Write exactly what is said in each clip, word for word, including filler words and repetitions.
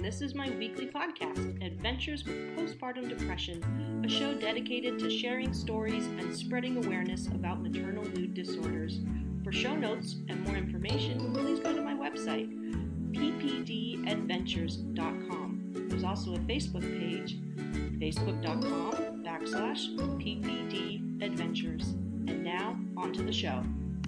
This is my weekly podcast, Adventures with Postpartum Depression, a show dedicated to sharing stories and spreading awareness about maternal mood disorders. For show notes and more information, please go to my website, p p d adventures dot com. There's also a Facebook page, facebook.com backslash ppdadventures. And now, on to the show.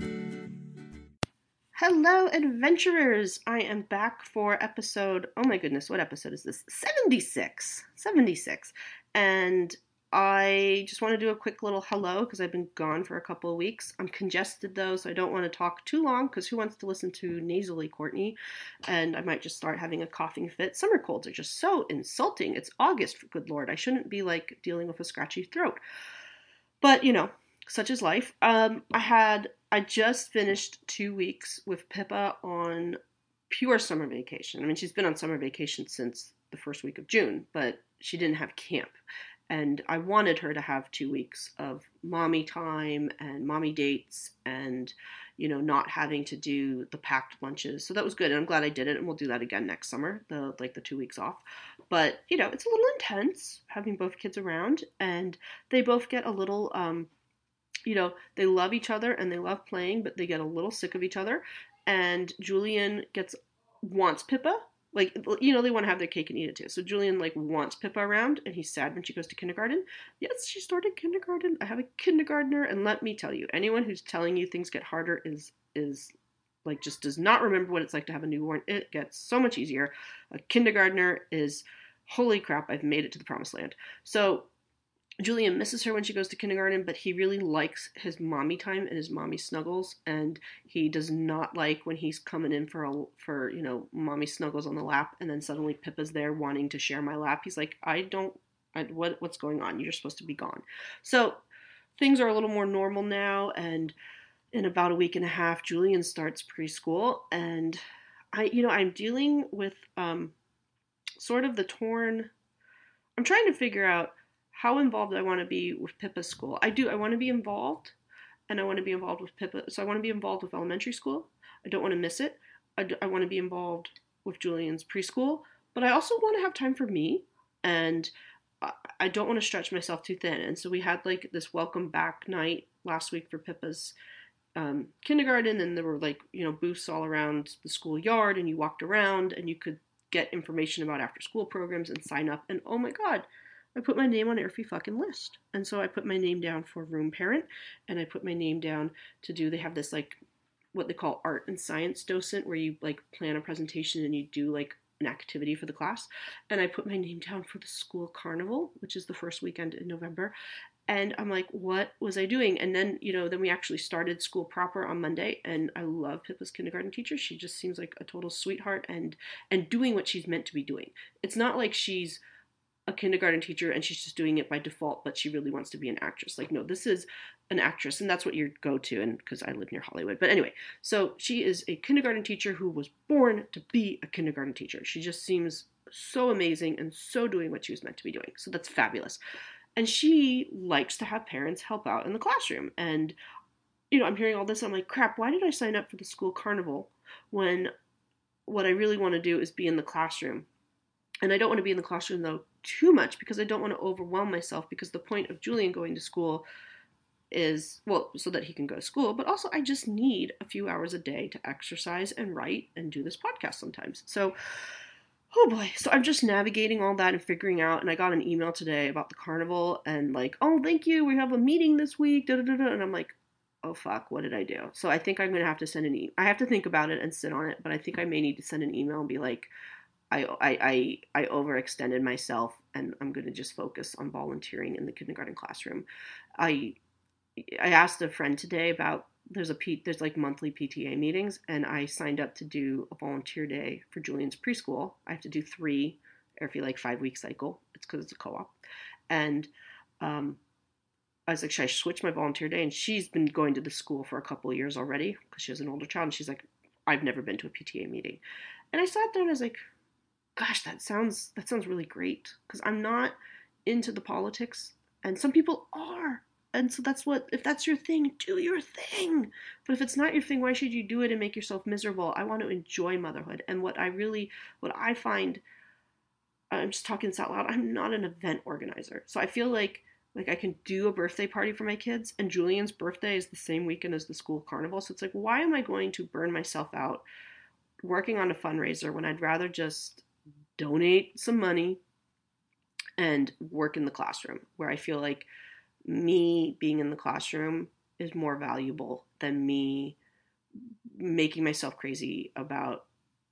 Hello, adventurers! I am back for episode, oh my goodness, what episode is this? seventy-six. seventy-six. And I just want to do a quick little hello because I've been gone for a couple of weeks. I'm congested though, so I don't want to talk too long because who wants to listen to nasally Courtney? And I might just start having a coughing fit. Summer colds are just so insulting. It's August, for good Lord. I shouldn't be like dealing with a scratchy throat. But, you know, such is life. Um, I had... I just finished two weeks with Pippa on pure summer vacation. I mean, she's been on summer vacation since the first week of June, but she didn't have camp. And I wanted her to have two weeks of mommy time and mommy dates and, you know, not having to do the packed lunches. So that was good. And I'm glad I did it. And we'll do that again next summer, the like the two weeks off. But, you know, it's a little intense having both kids around. And they both get a little... Um, You know, they love each other and they love playing, but they get a little sick of each other. And Julian gets, wants Pippa. Like, you know, they want to have their cake and eat it too. So Julian, like, wants Pippa around and he's sad when she goes to kindergarten. Yes, she started kindergarten. I have a kindergartner. And let me tell you, anyone who's telling you things get harder is, is like, just does not remember what it's like to have a newborn. It gets so much easier. A kindergartner is, holy crap, I've made it to the promised land. So Julian misses her when she goes to kindergarten, but he really likes his mommy time and his mommy snuggles, and he does not like when he's coming in for, a, for you know, mommy snuggles on the lap, and then suddenly Pippa's there wanting to share my lap. He's like, I don't, I, what, what's going on? You're supposed to be gone. So things are a little more normal now, and in about a week and a half, Julian starts preschool, and I, you know, I'm dealing with um, sort of the torn, I'm trying to figure out how involved I want to be with Pippa's school. I do. I want to be involved, and I want to be involved with Pippa. So I want to be involved with elementary school. I don't want to miss it. I, do, I want to be involved with Julian's preschool, but I also want to have time for me, and I, I don't want to stretch myself too thin. And so we had like this welcome back night last week for Pippa's um, kindergarten, and there were like, you know, booths all around the schoolyard, and you walked around, and you could get information about after school programs and sign up. And oh my God, I put my name on every fucking list. And so I put my name down for room parent, and I put my name down to do, they have this like, what they call art and science docent, where you like plan a presentation and you do like an activity for the class. And I put my name down for the school carnival, which is the first weekend in November. And I'm like, what was I doing? And then, you know, then we actually started school proper on Monday, and I love Pippa's kindergarten teacher. She just seems like a total sweetheart and, and doing what she's meant to be doing. It's not like she's a kindergarten teacher and she's just doing it by default, but she really wants to be an actress. Like, no, this is an actress, and that's what you go to, and because I live near Hollywood. But anyway, so she is a kindergarten teacher who was born to be a kindergarten teacher. She just seems so amazing and so doing what she was meant to be doing. So that's fabulous. And she likes to have parents help out in the classroom. And, you know, I'm hearing all this, I'm like, crap, why did I sign up for the school carnival when what I really want to do is be in the classroom? And I don't want to be in the classroom, though, too much because I don't want to overwhelm myself, because the point of Julian going to school is, well, so that he can go to school, but also I just need a few hours a day to exercise and write and do this podcast sometimes. So, oh boy. So I'm just navigating all that and figuring out, and I got an email today about the carnival and like, oh, thank you, we have a meeting this week, da da da da, and I'm like, oh fuck, what did I do? So I think I'm going to have to send an email. I have to think about it and sit on it, but I think I may need to send an email and be like, I, I, I, I overextended myself, and I'm going to just focus on volunteering in the kindergarten classroom. I I asked a friend today about, there's a P, there's like monthly P T A meetings, and I signed up to do a volunteer day for Julian's preschool. I have to do three every like five week cycle. It's because it's a co-op. And um, I was like, should I switch my volunteer day? And she's been going to the school for a couple of years already because she has an older child, and she's like, I've never been to a P T A meeting. And I sat there and I was like, gosh, that sounds that sounds really great, because I'm not into the politics, and some people are, and so that's what, if that's your thing, do your thing. But if it's not your thing, why should you do it and make yourself miserable? I want to enjoy motherhood, and what I really, what I find I'm just talking this out loud. I'm not an event organizer. So I feel like like I can do a birthday party for my kids, and Julian's birthday is the same weekend as the school carnival. So it's like, why am I going to burn myself out working on a fundraiser when I'd rather just donate some money and work in the classroom, where I feel like me being in the classroom is more valuable than me making myself crazy about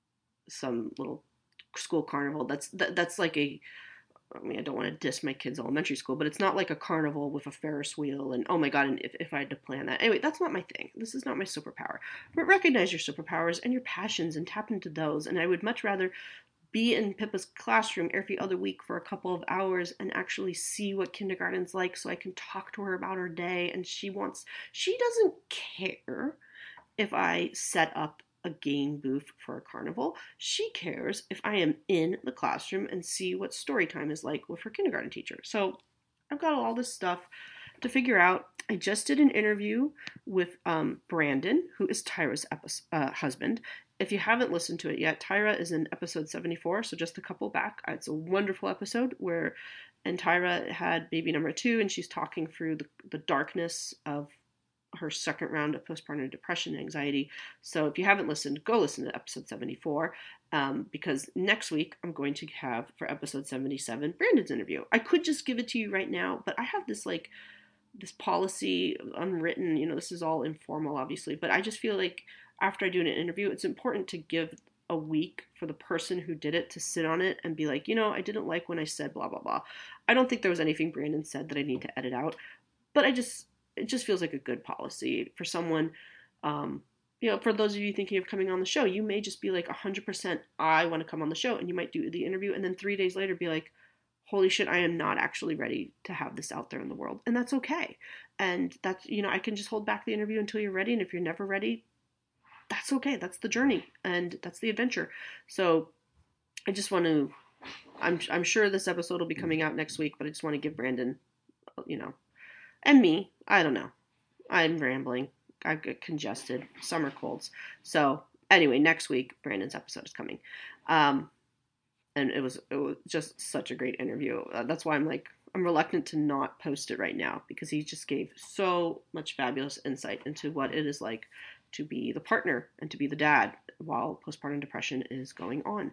some little school carnival. That's that, that's like a I mean, I don't want to diss my kids' elementary school, but it's not like a carnival with a Ferris wheel and, oh my God, and if, if I had to plan that. Anyway, that's not my thing. This is not my superpower. But recognize your superpowers and your passions and tap into those. And I would much rather be in Pippa's classroom every other week for a couple of hours and actually see what kindergarten's like, so I can talk to her about her day. And she wants, she doesn't care if I set up a game booth for a carnival. She cares if I am in the classroom and see what story time is like with her kindergarten teacher. So I've got all this stuff to figure out. I just did an interview with um, Brandon, who is Tyra's epi- uh, husband. If you haven't listened to it yet, Tyra is in episode seventy-four, so just a couple back. It's a wonderful episode where, and Tyra had baby number two, and she's talking through the, the darkness of her second round of postpartum depression and anxiety. So if you haven't listened, go listen to episode seventy-four, um, because next week I'm going to have, for episode seventy-seven, Brandon's interview. I could just give it to you right now, but I have this like this policy unwritten, you know, this is all informal obviously, but I just feel like after I do an interview, it's important to give a week for the person who did it to sit on it and be like, you know, I didn't like when I said blah, blah, blah. I don't think there was anything Brandon said that I need to edit out, but I just, it just feels like a good policy for someone, um, you know, for those of you thinking of coming on the show, you may just be like one hundred percent, I want to come on the show, and you might do the interview, and then three days later be like, holy shit, I am not actually ready to have this out there in the world. And that's okay. And that's, you know, I can just hold back the interview until you're ready. And if you're never ready, that's okay. That's the journey and that's the adventure. So I just want to, I'm, I'm sure this episode will be coming out next week, but I just want to give Brandon, you know, and me, I don't know. I'm rambling. I get congested, summer colds. So anyway, next week, Brandon's episode is coming. Um, and it was, it was just such a great interview. Uh, that's why I'm like, I'm reluctant to not post it right now, because he just gave so much fabulous insight into what it is like to be the partner and to be the dad while postpartum depression is going on.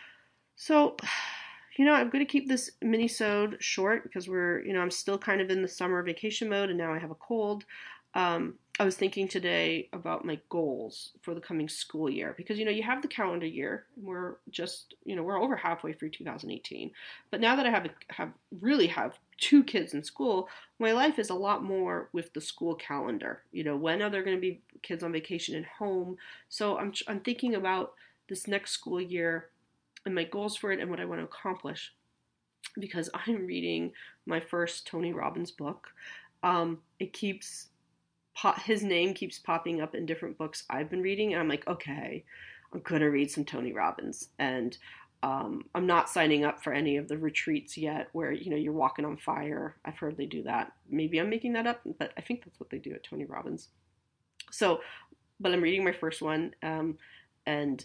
So, you know, I'm going to keep this mini-sode short because we're, you know, I'm still kind of in the summer vacation mode, and now I have a cold. Um, I was thinking today about my goals for the coming school year, because, you know, you have the calendar year, and we're just, you know, we're over halfway through two thousand eighteen. But now that I have, a, have really have two kids in school, my life is a lot more with the school calendar. You know, when are there going to be kids on vacation and home? So I'm, I'm thinking about this next school year and my goals for it and what I want to accomplish, because I'm reading my first Tony Robbins book. Um, it keeps, his name keeps popping up in different books I've been reading, and I'm like, okay, I'm going to read some Tony Robbins. And um, I'm not signing up for any of the retreats yet where, you know, you're walking on fire. I've heard they do that. Maybe I'm making that up, but I think that's what they do at Tony Robbins. So, but I'm reading my first one, um, and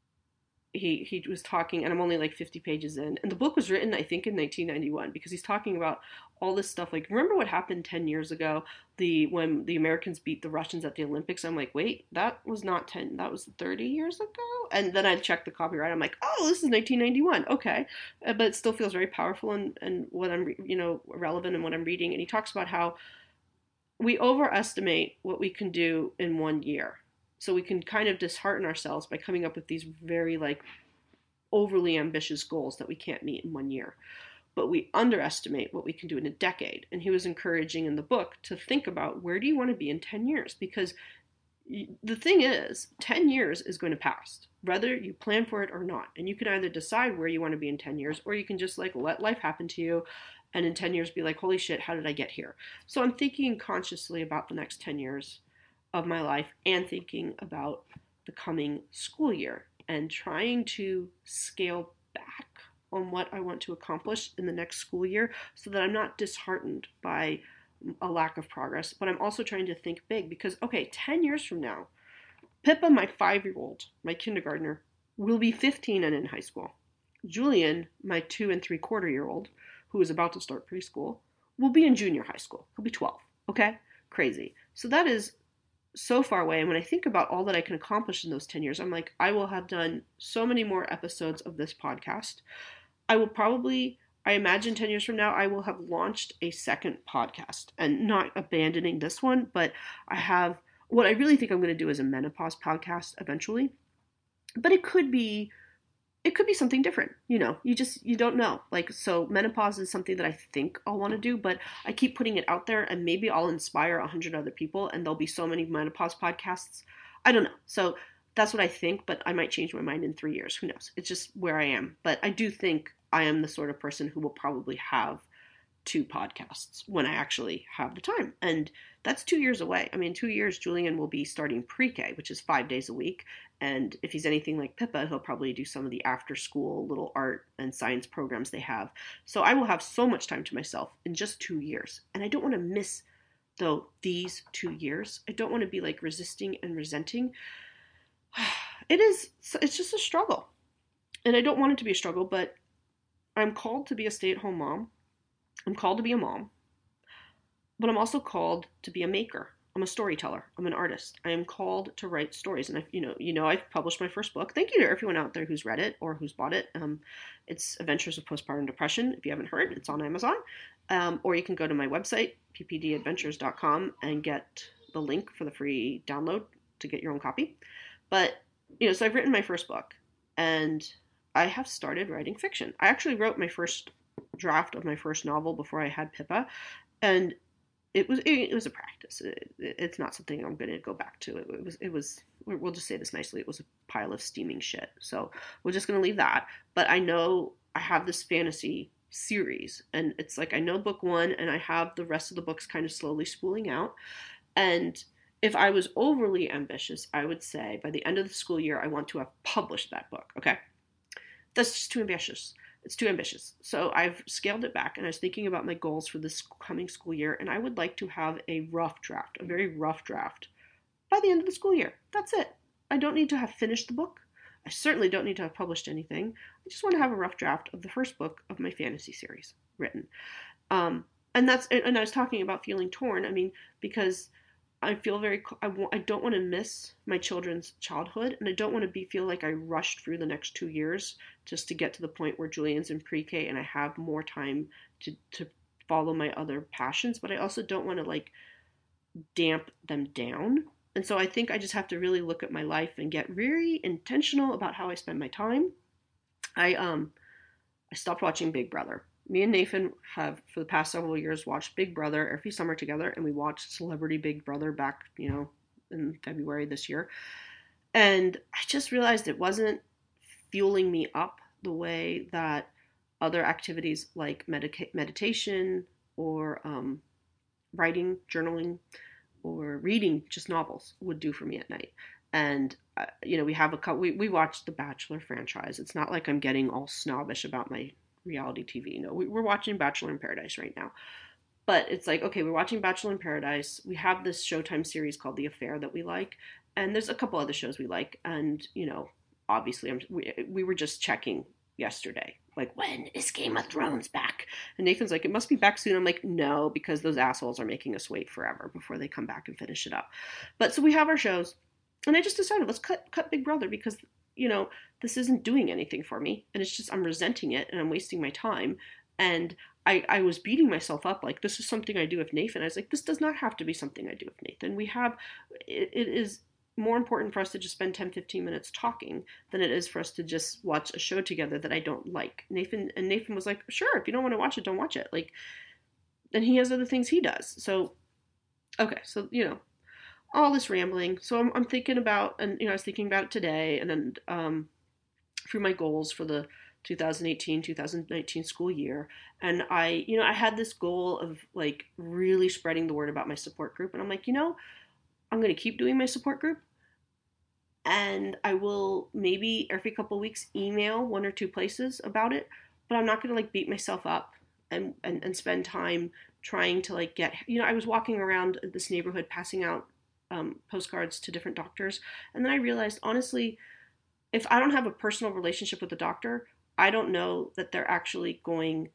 he he was talking, and I'm only like fifty pages in, and the book was written, I think, in nineteen ninety-one, because he's talking about all this stuff. Like, remember what happened ten years ago, the when the Americans beat the Russians at the Olympics? I'm like, wait, that was not ten, that was thirty years ago. And then I checked the copyright. I'm like, oh, this is nineteen ninety-one. Okay. Uh, but it still feels very powerful, and and what I'm, you know, relevant in what I'm reading. And he talks about how we overestimate what we can do in one year. So we can kind of dishearten ourselves by coming up with these very like overly ambitious goals that we can't meet in one year. But we underestimate what we can do in a decade. And he was encouraging in the book to think about, where do you want to be in ten years? Because the thing is, ten years is going to pass, whether you plan for it or not. And you can either decide where you want to be in ten years, or you can just like let life happen to you, and in ten years be like, holy shit, how did I get here? So I'm thinking consciously about the next ten years of my life, and thinking about the coming school year, and trying to scale back on what I want to accomplish in the next school year, so that I'm not disheartened by a lack of progress. But I'm also trying to think big, because, okay, ten years from now, Pippa, my five-year-old, my kindergartner, will be fifteen and in high school. Julian, my two and three quarter year old, who is about to start preschool, will be in junior high school. He'll be twelve. Okay? Crazy. So that is so far away. And when I think about all that I can accomplish in those ten years, I'm like, I will have done so many more episodes of this podcast. I will probably, I imagine ten years from now, I will have launched a second podcast and not abandoning this one, but I have, what I really think I'm going to do is a menopause podcast eventually. But it could be it could be something different. You know, you just, you don't know. Like, so menopause is something that I think I'll want to do, but I keep putting it out there and maybe I'll inspire a hundred other people and there'll be so many menopause podcasts. I don't know. So that's what I think, but I might change my mind in three years. Who knows? It's just where I am. But I do think I am the sort of person who will probably have two podcasts when I actually have the time. And that's two years away. I mean, two years, Julian will be starting pre-K, which is five days a week. And if he's anything like Pippa, he'll probably do some of the after school little art and science programs they have. So I will have so much time to myself in just two years. And I don't want to miss, though, these two years. I don't want to be like resisting and resenting. It is, it's just a struggle. And I don't want it to be a struggle, but I'm called to be a stay-at-home mom. I'm called to be a mom, but I'm also called to be a maker. I'm a storyteller. I'm an artist. I am called to write stories. And I, you know, you know, I've published my first book. Thank you to everyone out there who's read it or who's bought it. Um, it's Adventures of Postpartum Depression. If you haven't heard, it's on Amazon. Um, or you can go to my website, p p d adventures dot com, and get the link for the free download to get your own copy. But, you know, so I've written my first book and I have started writing fiction. I actually wrote my first draft of my first novel before I had Pippa, and it was it, it was a practice. It, it's not something I'm going to go back to. It, it was it was we'll just say this nicely. It was a pile of steaming shit. So we're just going to leave that. But I know I have this fantasy series, and it's like I know book one, and I have the rest of the books kind of slowly spooling out. And if I was overly ambitious, I would say by the end of the school year, I want to have published that book. Okay, that's just too ambitious. It's too ambitious. So I've scaled it back and I was thinking about my goals for this coming school year, and I would like to have a rough draft, a very rough draft by the end of the school year. That's it. I don't need to have finished the book. I certainly don't need to have published anything. I just want to have a rough draft of the first book of my fantasy series written. Um, and that's, and I was talking about feeling torn. I mean, because I feel very, I, w- I don't want to miss my children's childhood, and I don't want to be feel like I rushed through the next two years just to get to the point where Julian's in pre-K and I have more time to, to follow my other passions, but I also don't want to like damp them down. And so I think I just have to really look at my life and get very intentional about how I spend my time. I um I stopped watching Big Brother. Me and Nathan have, for the past several years, watched Big Brother every summer together, and we watched Celebrity Big Brother back, you know, in February this year. And I just realized it wasn't fueling me up the way that other activities like medica- meditation or um, writing, journaling, or reading just novels would do for me at night. And uh, you know, we have a couple. We we watched the Bachelor franchise. It's not like I'm getting all snobbish about my reality T V. No, we, we're watching Bachelor in Paradise right now. But it's like, okay, we're watching Bachelor in Paradise. We have this Showtime series called The Affair that we like, and there's a couple other shows we like. And you know, obviously, I'm, we we were just checking yesterday, like, when is Game of Thrones back? And Nathan's like, it must be back soon. I'm like, no, because those assholes are making us wait forever before they come back and finish it up. But so we have our shows, and I just decided let's cut cut Big Brother because you know this isn't doing anything for me, and it's just I'm resenting it and I'm wasting my time. And I, I was beating myself up like this is something I do with Nathan. I was like, this does not have to be something I do with Nathan. We have it, it is more important for us to just spend ten fifteen minutes talking than it is for us to just watch a show together that I don't like. Nathan and Nathan was like, sure, if you don't want to watch it, don't watch it. Like, and he has other things he does. So okay, so you know, all this rambling. So I'm, I'm thinking about, and you know, I was thinking about it today, and then um, through my goals for the twenty eighteen twenty nineteen school year, and I, you know, I had this goal of like really spreading the word about my support group, and I'm like, you know, I'm going to keep doing my support group, and I will maybe every couple of weeks email one or two places about it, but I'm not going to like beat myself up and, and, and spend time trying to like get, you know, I was walking around this neighborhood passing out um, postcards to different doctors, and then I realized, honestly, if I don't have a personal relationship with the doctor, I don't know that they're actually going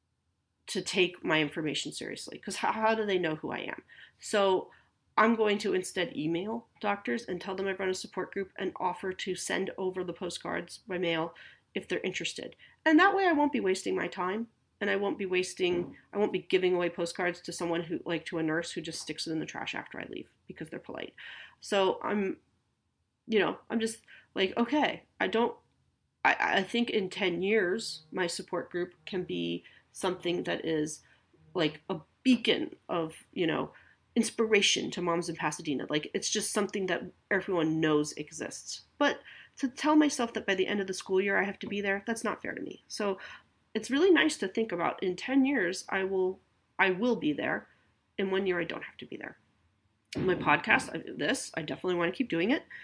to take my information seriously, because how, how do they know who I am? So I'm going to instead email doctors and tell them I run a support group and offer to send over the postcards by mail if they're interested. And that way I won't be wasting my time, and I won't be wasting, I won't be giving away postcards to someone who, like to a nurse who just sticks it in the trash after I leave because they're polite. So I'm, you know, I'm just like, okay, I don't, I, I think in ten years, my support group can be something that is like a beacon of, you know, inspiration to moms in Pasadena. Like, it's just something that everyone knows exists. But to tell myself that by the end of the school year I have to be there, that's not fair to me. So it's really nice to think about, in ten years, I will, I will be there. In one year, I don't have to be there. My podcast, this, I definitely want to keep doing it.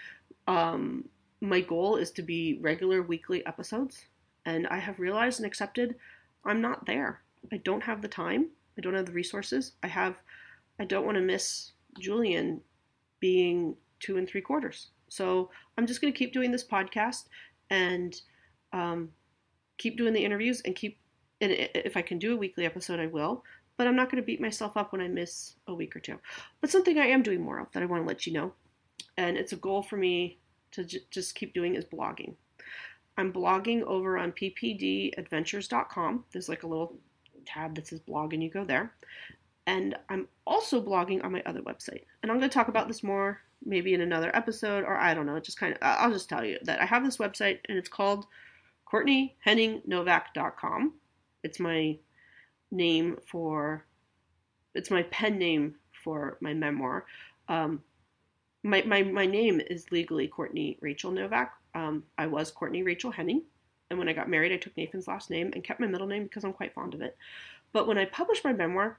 Um, my goal is to be regular weekly episodes, and I have realized and accepted I'm not there. I don't have the time. I don't have the resources. I have, I don't want to miss Julian being two and three quarters. So I'm just going to keep doing this podcast and um, keep doing the interviews and keep, and if I can do a weekly episode, I will. But I'm not going to beat myself up when I miss a week or two. But something I am doing more of that I want to let you know, and it's a goal for me to j- just keep doing, is blogging. I'm blogging over on p p d adventures dot com. There's like a little tab that says blog, and you go there. And I'm also blogging on my other website. And I'm going to talk about this more maybe in another episode, or I don't know, just kind of, I'll just tell you that I have this website, and it's called courtney henning novak dot com. It's my name for, it's my pen name for my memoir. Um, my, my, my name is legally Courtney Rachel Novak. Um, I was Courtney Rachel Henning. And when I got married, I took Nathan's last name and kept my middle name because I'm quite fond of it. But when I published my memoir,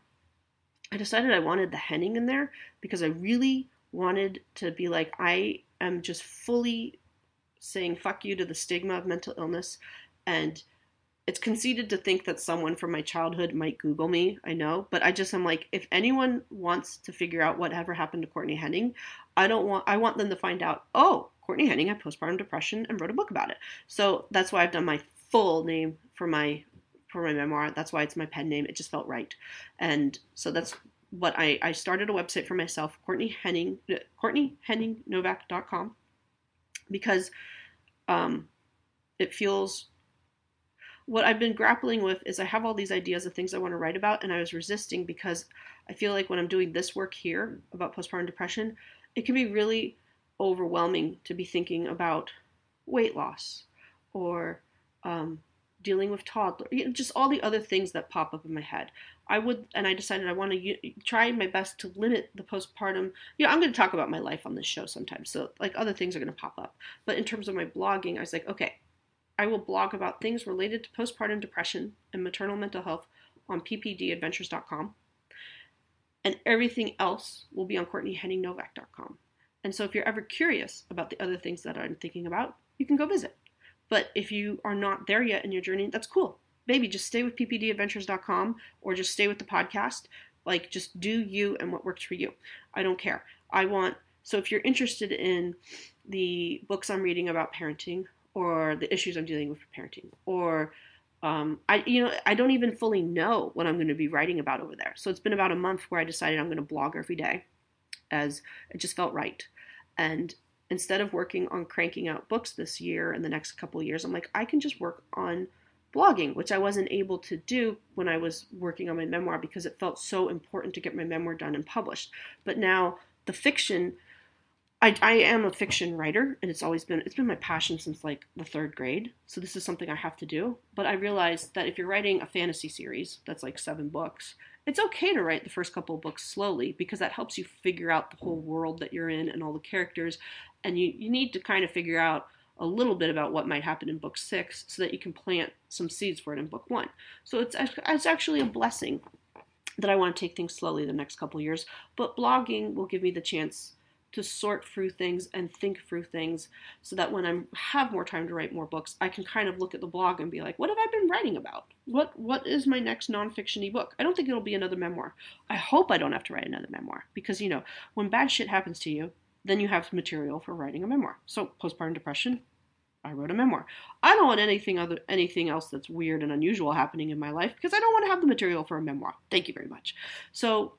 I decided I wanted the Henning in there because I really wanted to be like, I am just fully saying fuck you to the stigma of mental illness. And it's conceited to think that someone from my childhood might Google me, I know, but I just am like, if anyone wants to figure out whatever happened to Courtney Henning, I don't want, I want them to find out, oh, Courtney Henning had postpartum depression and wrote a book about it. So that's why I've done my full name for my for my memoir. That's why it's my pen name. It just felt right. And so that's what I, I started a website for myself, Courtney Henning, courtney henning novak dot com, because um, it feels, what I've been grappling with is I have all these ideas of things I want to write about, and I was resisting because I feel like when I'm doing this work here about postpartum depression, it can be really overwhelming to be thinking about weight loss or um, dealing with toddler, you know, just all the other things that pop up in my head. I would, and I decided I want to u- try my best to limit the postpartum. You know, I'm going to talk about my life on this show sometimes, so like other things are going to pop up. But in terms of my blogging, I was like, okay, I will blog about things related to postpartum depression and maternal mental health on p p d adventures dot com. And everything else will be on courtney henning novak dot com. And so if you're ever curious about the other things that I'm thinking about, you can go visit. But if you are not there yet in your journey, that's cool. Baby, just stay with p p d adventures dot com or just stay with the podcast. Like, just do you and what works for you. I don't care. I want, so if you're interested in the books I'm reading about parenting, or the issues I'm dealing with for parenting, or um, I, you know, I don't even fully know what I'm going to be writing about over there. So it's been about a month where I decided I'm going to blog every day, as it just felt right. And instead of working on cranking out books this year and the next couple of years, I'm like, I can just work on blogging, which I wasn't able to do when I was working on my memoir because it felt so important to get my memoir done and published. But now the fiction, I, I am a fiction writer, and it's always been, it's been my passion since like the third grade. So this is something I have to do. But I realized that if you're writing a fantasy series that's like seven books, it's okay to write the first couple of books slowly because that helps you figure out the whole world that you're in and all the characters. And you, you need to kind of figure out a little bit about what might happen in book six so that you can plant some seeds for it in book one. So it's, it's actually a blessing that I want to take things slowly the next couple of years. But blogging will give me the chance to sort through things and think through things so that when I have more time to write more books, I can kind of look at the blog and be like, what have I been writing about? What What is my next nonfiction-y book? I don't think it'll be another memoir. I hope I don't have to write another memoir because, you know, when bad shit happens to you, then you have material for writing a memoir. So postpartum depression, I wrote a memoir. I don't want anything other anything else that's weird and unusual happening in my life because I don't want to have the material for a memoir. Thank you very much. So,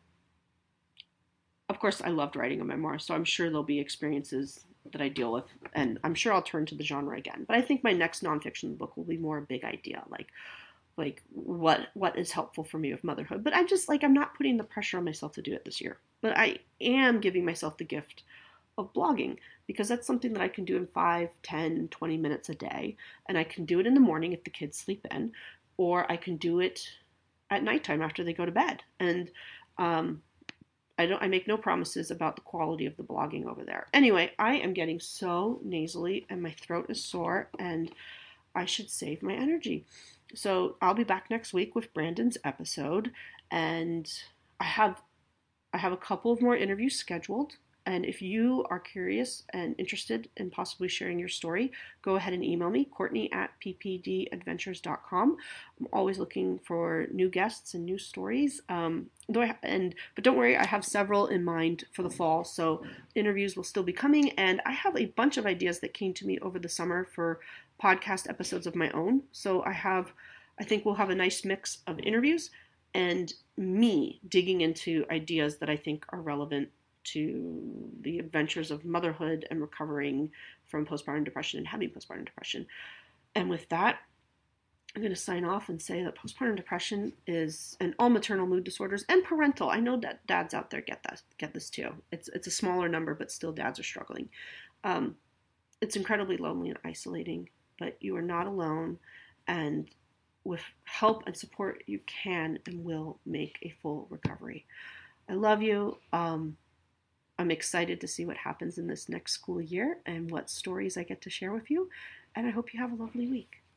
of course, I loved writing a memoir, so I'm sure there'll be experiences that I deal with, and I'm sure I'll turn to the genre again. But I think my next nonfiction book will be more a big idea, like like what what is helpful for me with motherhood. But I'm just like I'm not putting the pressure on myself to do it this year. But I am giving myself the gift of blogging because that's something that I can do in five, ten, twenty minutes a day. And I can do it in the morning if the kids sleep in, or I can do it at nighttime after they go to bed. And um, I don't I make no promises about the quality of the blogging over there. Anyway, I am getting so nasally and my throat is sore and I should save my energy. So I'll be back next week with Brandon's episode and I have I have a couple of more interviews scheduled. And if you are curious and interested in possibly sharing your story, go ahead and email me, Courtney at p p d adventures dot com. I'm always looking for new guests and new stories. Um, though I, and but don't worry, I have several in mind for the fall, so interviews will still be coming. And I have a bunch of ideas that came to me over the summer for podcast episodes of my own. So I have, I think we'll have a nice mix of interviews and me digging into ideas that I think are relevant to the adventures of motherhood and recovering from postpartum depression and having postpartum depression. And with that, I'm going to sign off and say that postpartum depression is, and all maternal mood disorders and parental. I know that dads out there get that, get this too. It's it's a smaller number, but still dads are struggling. Um, it's incredibly lonely and isolating, but you are not alone. And with help and support, you can and will make a full recovery. I love you. Um, I'm excited to see what happens in this next school year and what stories I get to share with you. And I hope you have a lovely week.